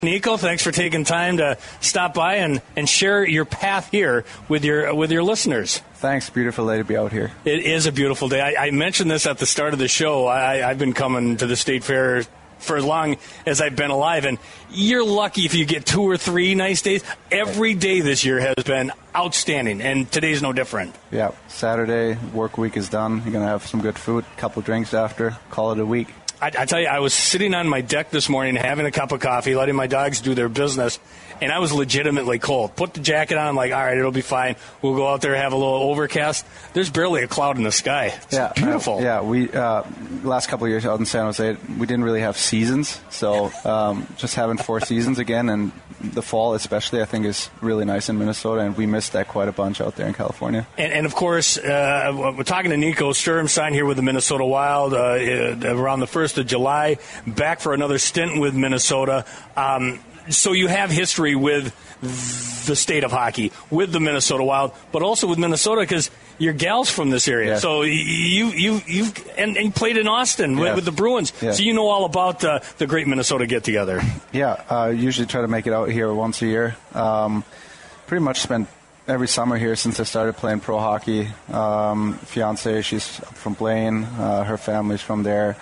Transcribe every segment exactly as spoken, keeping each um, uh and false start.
Nico, thanks for taking time to stop by and, and share your path here with your with your listeners. Thanks. Beautiful day to be out here. It is a beautiful day. I, I mentioned this at the start of the show. I, I've been coming to the State Fair for as long as I've been alive, and you're lucky if you get two or three nice days. Every day this year has been outstanding, and today's no different. Yeah, Saturday, work week is done. You're going to have some good food, a couple drinks after, call it a week. I, I tell you, I was sitting on my deck this morning having a cup of coffee, letting my dogs do their business, and I was legitimately cold. Put the jacket on. I'm like, all right, it'll be fine. We'll go out there, have a little overcast. There's barely a cloud in the sky. It's yeah, beautiful. Uh, yeah, we uh, last couple of years out in San Jose, we didn't really have seasons, so um, just having four seasons again, and the fall especially, I think, is really nice in Minnesota, and we missed that quite a bunch out there in California. And, and of course, uh, we're talking to Nico Sturmstein here with the Minnesota Wild uh, around the first of July, back for another stint with Minnesota. Um, so you have history with the state of hockey, with the Minnesota Wild, but also with Minnesota because your gal's from this area. Yes. So you you you've and, and played in Austin with, yes. with the Bruins. Yes. So you know all about uh, the great Minnesota get together. Yeah, I uh, usually try to make it out here once a year. Um, pretty much spent every summer here since I started playing pro hockey. Um, fiance, she's from Blaine. Uh, her family's from there.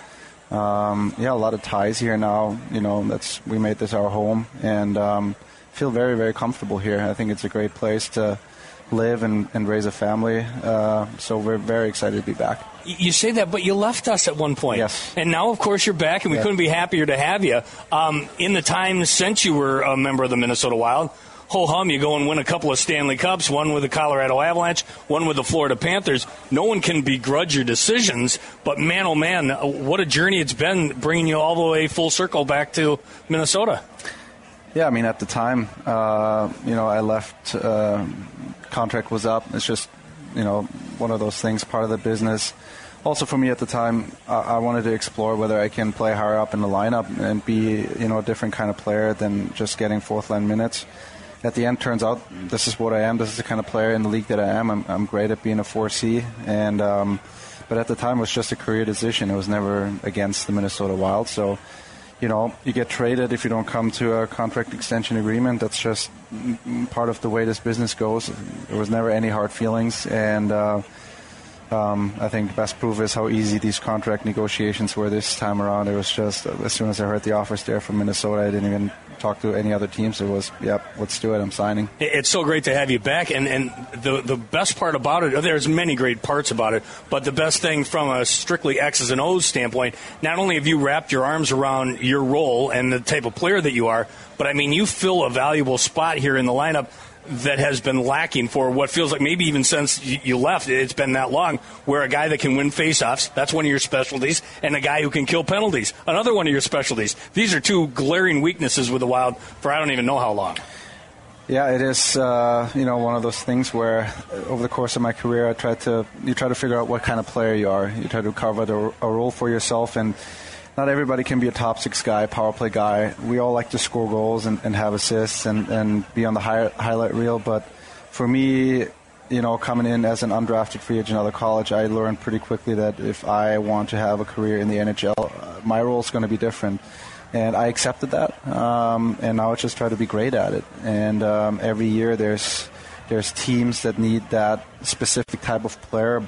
Um, yeah, a lot of ties here now. You know, that's we made this our home, and um, feel very, very comfortable here. I think it's a great place to live and, and raise a family. Uh, so we're very excited to be back. You say that, but you left us at one point. Yes. And now, of course, you're back, and we yes. couldn't be happier to have you. Um, in the time since you were a member of the Minnesota Wild, ho hum, you go and win a couple of Stanley Cups, one with the Colorado Avalanche, one with the Florida Panthers. No one can begrudge your decisions, but man, oh man, what a journey it's been bringing you all the way full circle back to Minnesota. Yeah, I mean, at the time, uh, you know, I left, uh, contract was up. It's just, you know, one of those things, part of the business. Also for me at the time, uh, I wanted to explore whether I can play higher up in the lineup and be, you know, a different kind of player than just getting fourth line minutes. At the end, turns out this is what I am. This is the kind of player in the league that I am. I'm, I'm great at being a four C, and um, but at the time it was just a career decision. It was never against the Minnesota Wild. So, you know, you get traded if you don't come to a contract extension agreement. That's just part of the way this business goes. There was never any hard feelings, and uh, um, I think the best proof is how easy these contract negotiations were this time around. It was just, as soon as I heard the offers there from Minnesota, I didn't even talk to any other teams. It was, yep, let's do it, I'm signing. It's so great to have you back, and, and the the best part about it, there's many great parts about it, but the best thing from a strictly X's and O's standpoint, not only have you wrapped your arms around your role and the type of player that you are, but I mean, you fill a valuable spot here in the lineup that has been lacking for what feels like maybe even since you left, it's been that long, where a guy that can win faceoffs, that's one of your specialties, and a guy who can kill penalties, another one of your specialties. These are two glaring weaknesses with the Wild for I don't even know how long. Yeah, it is, uh, you know, one of those things where over the course of my career, I try to, you try to figure out what kind of player you are. You try to carve out a, a role for yourself, and not everybody can be a top six guy, power play guy. We all like to score goals and, and have assists and, and be on the high, highlight reel. But for me, you know, coming in as an undrafted free agent out of college, I learned pretty quickly that if I want to have a career in the N H L, uh, my role is going to be different. And I accepted that. Um, and now I just try to be great at it. And um, every year there's there's teams that need that specific type of player.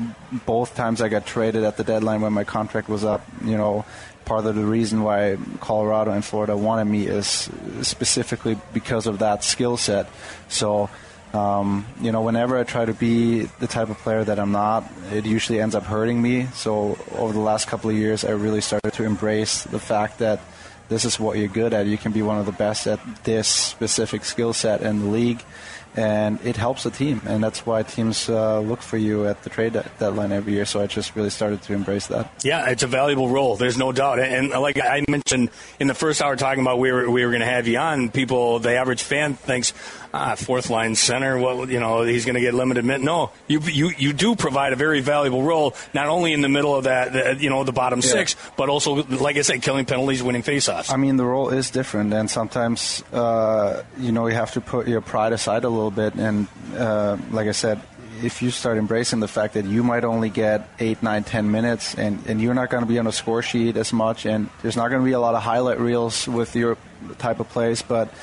Both times I got traded at the deadline when my contract was up, you know, part of the reason why Colorado and Florida wanted me is specifically because of that skill set. So, um, you know, whenever I try to be the type of player that I'm not, it usually ends up hurting me. So over the last couple of years, I really started to embrace the fact that this is what you're good at. You can be one of the best at this specific skill set in the league. And it helps the team, and that's why teams uh, look for you at the trade deadline every year. So I just really started to embrace that. Yeah, it's a valuable role. There's no doubt. And like I mentioned in the first hour, talking about we were we were going to have you on. People, the average fan thinks, ah, fourth line center. Well, you know, he's going to get limited minutes. No, you you you do provide a very valuable role, not only in the middle of that, the, you know, the bottom yeah. six, but also, like I said, killing penalties, winning faceoffs. I mean, the role is different, and sometimes uh, you know you have to put your pride aside a little. little bit, and uh, like I said, if you start embracing the fact that you might only get eight, nine, ten minutes, and, and you're not going to be on a score sheet as much, and there's not going to be a lot of highlight reels with your type of plays, but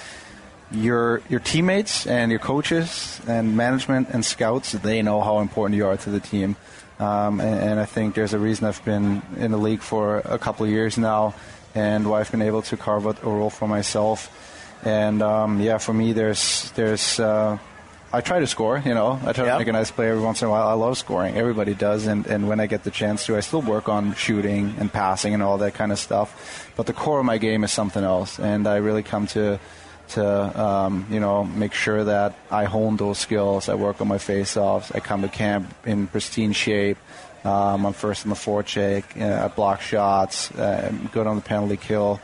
your your teammates and your coaches and management and scouts, they know how important you are to the team. Um, and, and I think there's a reason I've been in the league for a couple of years now, and why I've been able to carve out a role for myself. And um, yeah, for me, there's there's uh, I try to score. You know, I try yep. to make a nice play every once in a while. I love scoring. Everybody does, and and when I get the chance to, I still work on shooting and passing and all that kind of stuff. But the core of my game is something else, and I really come to to um, you know make sure that I hone those skills. I work on my face-offs. I come to camp in pristine shape. Um, I'm first in the forecheck. Uh, I block shots. Uh, I'm good on the penalty kill.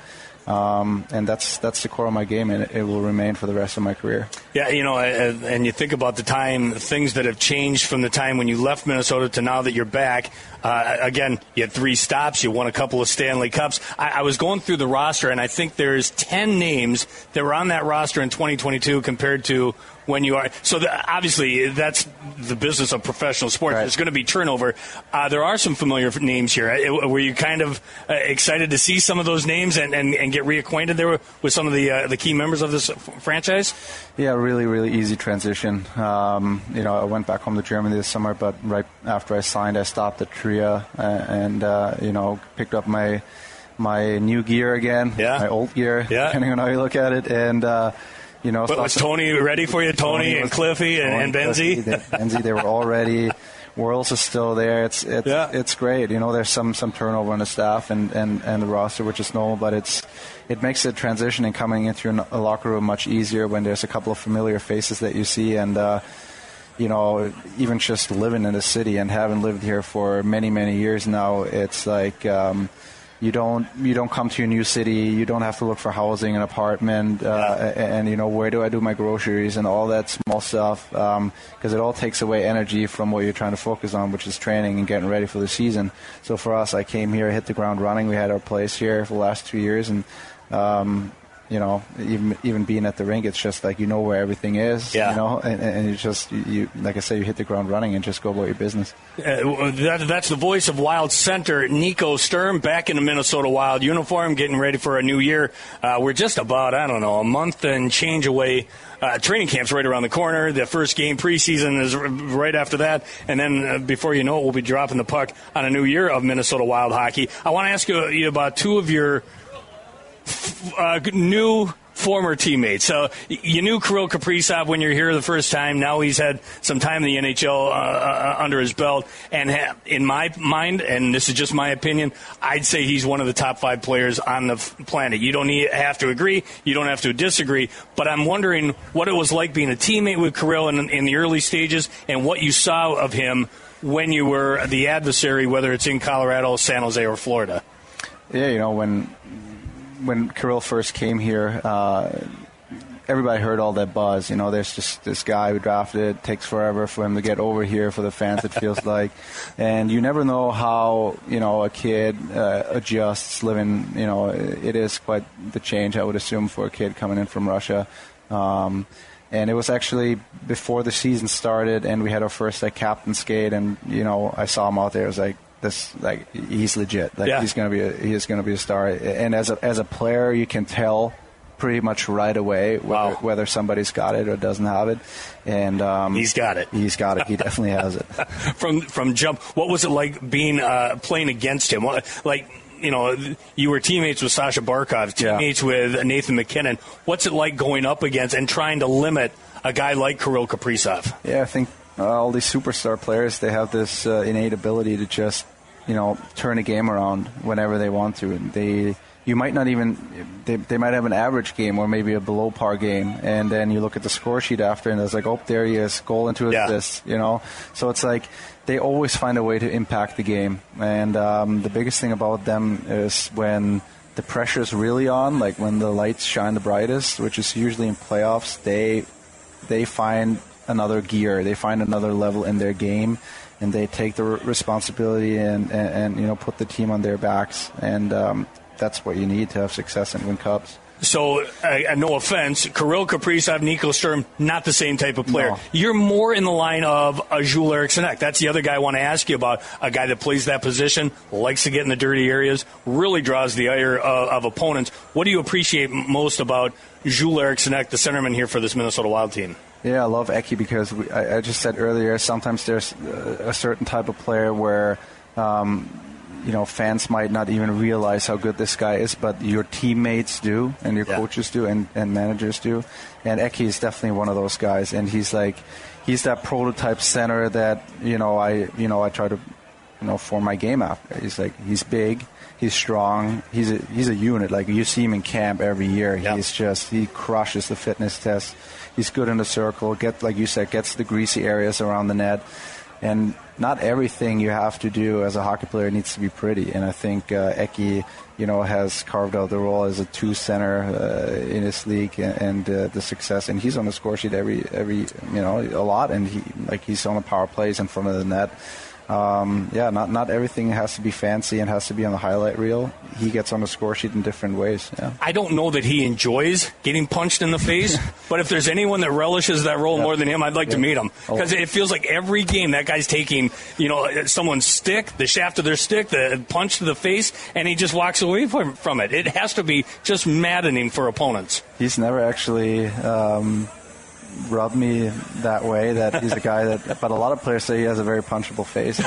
Um, and that's that's the core of my game, and it, it will remain for the rest of my career. Yeah, you know, and you think about the time, things that have changed from the time when you left Minnesota to now that you're back. Uh, again, you had three stops. You won a couple of Stanley Cups. I, I was going through the roster, and I think there's ten names that were on that roster in twenty twenty-two compared to when you are. So the, obviously, that's the business of professional sports. Right. There's going to be turnover. Uh, there are some familiar names here. It, were you kind of uh, excited to see some of those names and, and, and get reacquainted there with some of the uh, the key members of this franchise? Yeah, really, really easy transition. Um, you know, I went back home to Germany this summer, but right after I signed, I stopped at Trier uh, and, uh, you know, picked up my my new gear again, yeah. my old gear, yeah. depending on how you look at it. And, uh, you know, but was Tony ready for you? Tony, Tony and Cliffy and, and Benzie? Benzie, they were all ready. Worlds is still there. It's it's yeah. it's great. You know, there's some, some turnover on the staff and, and, and the roster, which is normal, but it's it makes the transition and coming into a locker room much easier when there's a couple of familiar faces that you see. And uh, you know, even just living in the city and having lived here for many many years now, it's like. Um, You don't you don't come to a new city. You don't have to look for housing, an apartment, uh, yeah. and, and you know where do I do my groceries and all that small stuff because um, it all takes away energy from what you're trying to focus on, which is training and getting ready for the season. So for us, I came here, hit the ground running. We had our place here for the last two years, and um, you know even even being at the rink, it's just like you know where everything is. Yeah. You know, and, and you just you, you like I say, you hit the ground running and just go about your business. Uh, that, that's the voice of Wild center Nico Sturm back in the Minnesota Wild uniform, getting ready for a new year. Uh, we're just about, I don't know, a month and change away. Uh, training camp's right around the corner. The first game preseason is r- right after that. And then uh, before you know it, we'll be dropping the puck on a new year of Minnesota Wild hockey. I want to ask you, you about two of your f- uh, new former teammates. So you knew Kirill Kaprizov when you were here the first time. Now he's had some time in the N H L uh, uh, under his belt. And ha- in my mind, and this is just my opinion, I'd say he's one of the top five players on the f- planet. You don't need, have to agree. You don't have to disagree. But I'm wondering what it was like being a teammate with Kirill in, in the early stages and what you saw of him when you were the adversary, whether it's in Colorado, San Jose, or Florida. Yeah, you know, when... When Kirill first came here, uh, everybody heard all that buzz. You know, there's just this guy who drafted it. It takes forever for him to get over here for the fans, it feels like. And you never know how, you know, a kid uh, adjusts living. You know, it is quite the change, I would assume, for a kid coming in from Russia. Um, and it was actually before the season started, and we had our first like, captain skate. And, you know, I saw him out there. I was like, This, like he's legit. Like yeah. he's gonna be, a, he is gonna be a star. And as a as a player, you can tell pretty much right away whether, wow. whether somebody's got it or doesn't have it. And um, he's got it. He's got it. He definitely has it. from from jump, what was it like being uh, playing against him? Like you know, you were teammates with Sasha Barkov, teammates yeah. with Nathan MacKinnon. What's it like going up against and trying to limit a guy like Kirill Kaprizov? Yeah, I think uh, all these superstar players, they have this uh, innate ability to just, you know, turn a game around whenever they want to. And they, you might not even, they, they might have an average game or maybe a below par game, and then you look at the score sheet after, and it's like, oh, there he is, goal into yeah. assist, you know. So it's like they always find a way to impact the game. And um, the biggest thing about them is when the pressure is really on, like when the lights shine the brightest, which is usually in playoffs, they they find another gear, they find another level in their game, and they take the responsibility and, and, and you know, put the team on their backs. And um, that's what you need to have success and win cups. So, uh, no offense, Kirill Kaprizov, Nico Sturm, not the same type of player. No. You're more in the line of a Jules Eriksson Ek. That's the other guy I want to ask you about, a guy that plays that position, likes to get in the dirty areas, really draws the ire of, of opponents. What do you appreciate most about Jules Eriksson Ek, the centerman here for this Minnesota Wild team? Yeah, I love Eki because we, I, I just said earlier, sometimes there's a, a certain type of player where um, you know, fans might not even realize how good this guy is, but your teammates do, and your yeah. coaches do, and, and managers do. And Eki is definitely one of those guys, and he's like, he's that prototype center that, you know, I, you know, I try to, you know, form my game after. He's like, he's big, he's strong, he's a, he's a unit. Like, you see him in camp every year. Yep. He's just, he crushes the fitness test. He's good in the circle, get, like you said, gets the greasy areas around the net. And not everything you have to do as a hockey player needs to be pretty. And I think uh, Eki, you know, has carved out the role as a two center uh, in this league, and, and uh, the success. And he's on the score sheet every, every, you know, a lot. And he, like, he's on the power plays in front of the net. Um, yeah, not not everything has to be fancy and has to be on the highlight reel. He gets on the score sheet in different ways. Yeah. I don't know that he enjoys getting punched in the face, but if there's anyone that relishes that role yep. more than him, I'd like yep. to meet him, because oh. it feels like every game that guy's taking, you know, someone's stick, the shaft of their stick, the punch to the face, and he just walks away from, from it. It has to be just maddening for opponents. He's never actually Um rubbed me that way, that he's a guy that, but a lot of players say he has a very punchable face.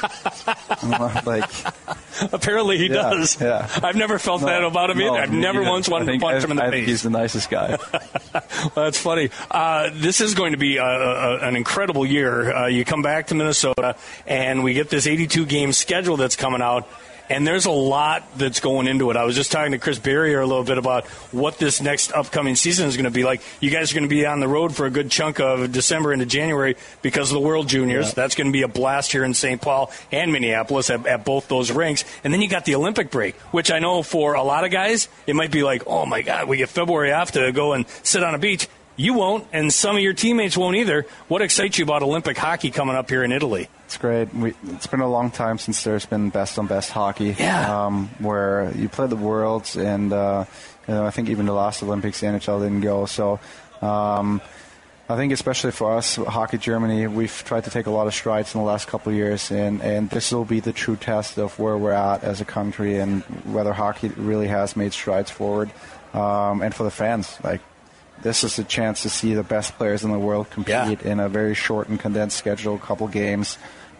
And I'm like, apparently he yeah, does. Yeah. I've never felt no, that about him no, either. I've never either. once wanted think, to punch I, him in the I face. Think he's the nicest guy. Well, that's funny. Uh, this is going to be a, a, an incredible year. Uh, you come back to Minnesota, and we get this eighty-two game schedule that's coming out. And there's a lot that's going into it. I was just talking to Chris Barrier a little bit about what this next upcoming season is going to be like. You guys are going to be on the road for a good chunk of December into January because of the World Juniors. Yeah. That's going to be a blast here in Saint Paul and Minneapolis at, at both those rinks. And then you got the Olympic break, which I know for a lot of guys, it might be like, oh, my God, we get February off to go and sit on a beach. You won't, and some of your teammates won't either. What excites you about Olympic hockey coming up here in Italy? It's great. We, it's been a long time since there's been best-on-best hockey, yeah. um, where you play the Worlds, and uh, you know, I think even the last Olympics, the N H L didn't go. So um, I think especially for us, Hockey Germany, we've tried to take a lot of strides in the last couple of years, and, and this will be the true test of where we're at as a country and whether hockey really has made strides forward. Um, and for the fans, like, this is a chance to see the best players in the world compete yeah. in a very short and condensed schedule, a couple games.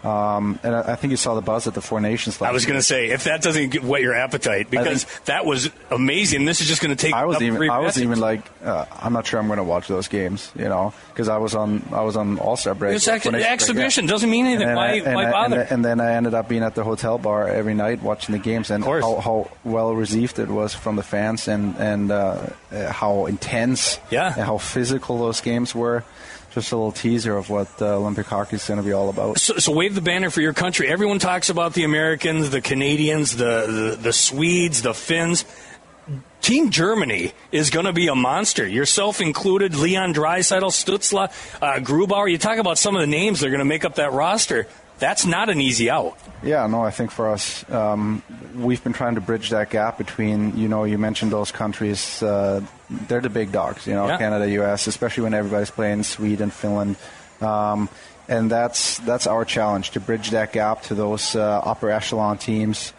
Um, and I, I think you saw the buzz at the Four Nations last I was going to say, if that doesn't get, whet your appetite, because that was amazing. This is just going to take. I was up even. three I was messages. even like, uh, I'm not sure I'm going to watch those games, you know, because I was on. I was on All-Star break. It's ex- exhibition break, yeah. doesn't mean anything. Why, I, why I, bother? And, and then I ended up being at the hotel bar every night watching the games, and how, how well received it was from the fans, and and uh, how intense, yeah, and how physical those games were. Just a little teaser of what uh, Olympic hockey is going to be all about. So, so wave the banner for your country. Everyone talks about the Americans, the Canadians, the, the, the Swedes, the Finns. Team Germany is going to be a monster, yourself included. Leon Draisaitl, Stützle, uh, Grubauer. You talk about some of the names that are going to make up that roster. That's not an easy out. Yeah, no, I think for us, um, we've been trying to bridge that gap between, you know, you mentioned those countries, uh, they're the big dogs, you know, yeah. Canada, U S, especially when everybody's playing Sweden, Finland. Um, and that's that's our challenge, to bridge that gap to those uh, upper echelon teams.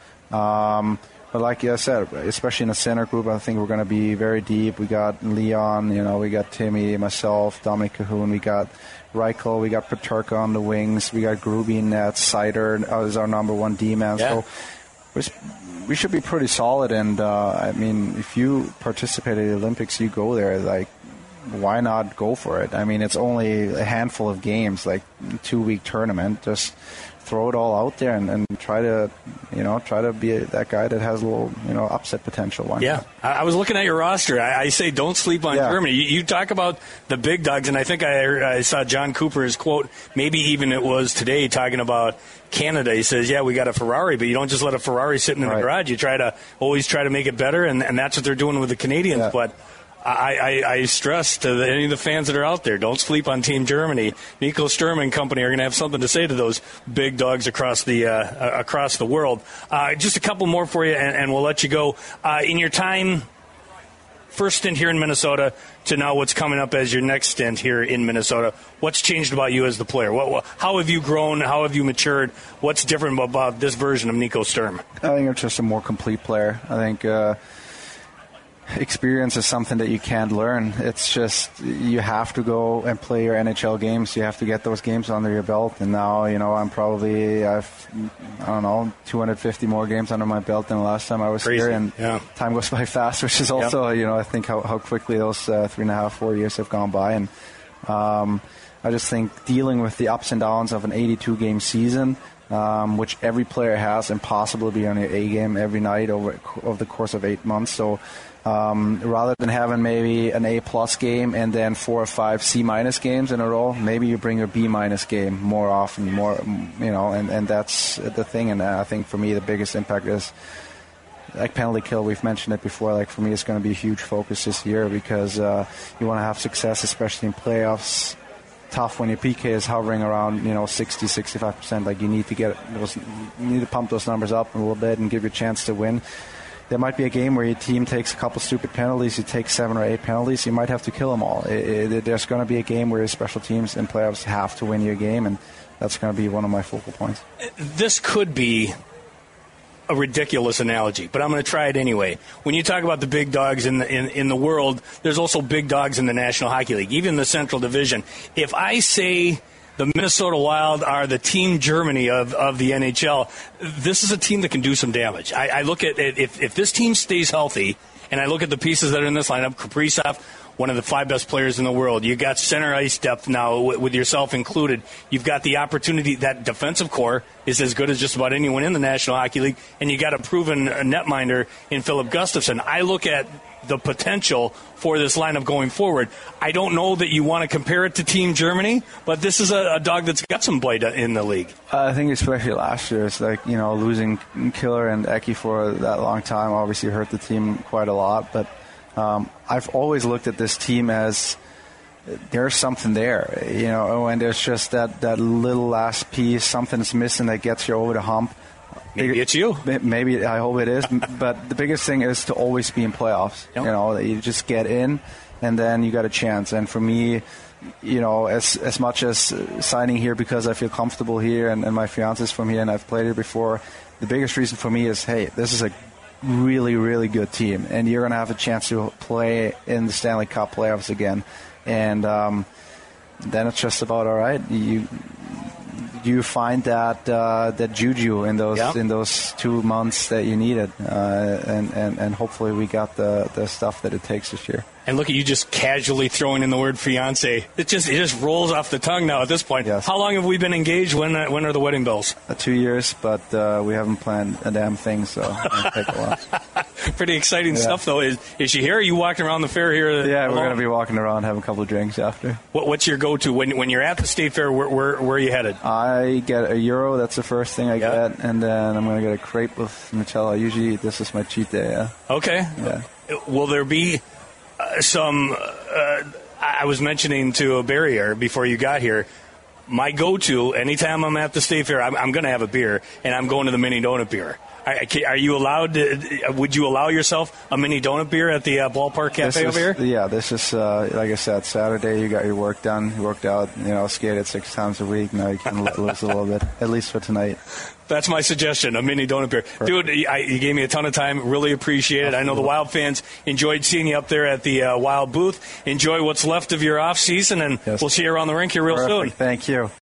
Um, but like I said, especially in the center group, I think we're going to be very deep. We got Leon, you know, we got Timmy, myself, Dominic Cahoon, we got Reichel, we got Peterka on the wings, we got Gruby in net, Sider is our number one D-man. Yeah. So we should be pretty solid, and uh, I mean, if you participate at the Olympics, you go there, like, why not go for it? I mean, it's only a handful of games, like two-week tournament. Just throw it all out there and, and try to, you know, try to be a, that guy that has a little, you know, upset potential. Why yeah, not? I was looking at your roster. I, I say don't sleep on yeah. Germany. You, you talk about the big dogs, and I think I, I saw John Cooper's quote, maybe even it was today, talking about Canada. He says, yeah, we got a Ferrari, but you don't just let a Ferrari sitting in right. the garage. You try to always try to make it better, and, and that's what they're doing with the Canadians. Yeah. But I, I, I stress to the, any of the fans that are out there, don't sleep on Team Germany. Nico Sturm and company are going to have something to say to those big dogs across the uh, across the world. Uh, just a couple more for you, and, and we'll let you go. Uh, in your time first stint here in Minnesota to now what's coming up as your next stint here in Minnesota. What's changed about you as the player? What, what, how have you grown? How have you matured? What's different about this version of Nico Sturm? I think I'm just a more complete player. I think uh, experience is something that you can't learn. It's just you have to go and play your N H L games. You have to get those games under your belt. And now, you know, I'm probably, I've, I don't know, two hundred fifty more games under my belt than the last time I was Crazy. here. And yeah. time goes by fast, which is also, yep. you know, I think how, how quickly those uh, three and a half, four years have gone by. And um, I just think dealing with the ups and downs of an eighty-two game season, Um, which every player has, impossible to be on your A game every night over, over the course of eight months. So um, rather than having maybe an A-plus game and then four or five C-minus games in a row, maybe you bring your B-minus game more often, more, you know, and, and that's the thing. And I think for me the biggest impact is, like penalty kill, we've mentioned it before, like for me it's going to be a huge focus this year because uh, you want to have success, especially in playoffs. Tough when your P K is hovering around, you know, sixty, sixty-five percent. Like you need to get those, you need to pump those numbers up a little bit and give you a chance to win. There might be a game where your team takes a couple stupid penalties. You take seven or eight penalties. You might have to kill them all. It, it, there's going to be a game where special teams and playoffs have to win your game, and that's going to be one of my focal points. This could be a ridiculous analogy, but I'm going to try it anyway. When you talk about the big dogs in the, in, in the world, there's also big dogs in the National Hockey League, even the Central Division. If I say the Minnesota Wild are the Team Germany of, of the N H L, this is a team that can do some damage. I, I look at it, if, if this team stays healthy, and I look at the pieces that are in this lineup, Kaprizov, one of the five best players in the world. You got center ice depth now, with yourself included. You've got the opportunity. That defensive core is as good as just about anyone in the National Hockey League, and you got a proven netminder in Philip Gustafsson. I look at the potential for this lineup going forward. I don't know that you want to compare it to Team Germany, but this is a, a dog that's got some bite in the league. I think especially last year, it's like, you know, losing Killer and Eki for that long time obviously hurt the team quite a lot, but Um, I've always looked at this team as there's something there, you know, and there's just that, that little last piece, something's missing that gets you over the hump. Maybe it's you. Maybe, I hope it is. But the biggest thing is to always be in playoffs. Yep. You know, that you just get in, and then you got a chance. And for me, you know, as as much as signing here because I feel comfortable here and, and my fiance's from here and I've played here before, the biggest reason for me is, hey, this is a really, really good team, and you're going to have a chance to play in the Stanley Cup playoffs again. And um, then it's just about all right. You you find that uh, that juju in those yeah. in those two months that you needed, uh, and, and and hopefully we got the the stuff that it takes this year. And look at you just casually throwing in the word fiance. It just it just rolls off the tongue now at this point. Yes. How long have we been engaged? When uh, when are the wedding bells? Uh, two years, but uh, we haven't planned a damn thing, so it'll take a while. Pretty exciting yeah. stuff, though. Is is she here? Are you walking around the fair here? Yeah, alone? We're going to be walking around, having a couple of drinks after. What, what's your go-to when when you're at the state fair? Where where, where are you headed? I get a Euro. That's the first thing I yeah. get, and then I'm going to get a crepe with Nutella. Usually, this is my cheat day. Yeah. Okay. Yeah. Will there be uh, some? Uh, I was mentioning to a barrier before you got here. My go-to anytime I'm at the state fair, I'm, I'm going to have a beer, and I'm going to the mini donut beer. Are, are you allowed to, would you allow yourself a mini donut beer at the uh, ballpark cafe is, over here? Yeah, this is, uh, like I said, Saturday you got your work done, you worked out, you know, skated six times a week, now you can lose a little bit, at least for tonight. That's my suggestion, a mini donut beer. Perfect. Dude, I, you gave me a ton of time. Really appreciate it. I know the Wild fans enjoyed seeing you up there at the uh, Wild booth. Enjoy what's left of your off season, and yes. we'll see you around the rink here real Perfect. soon. Thank you.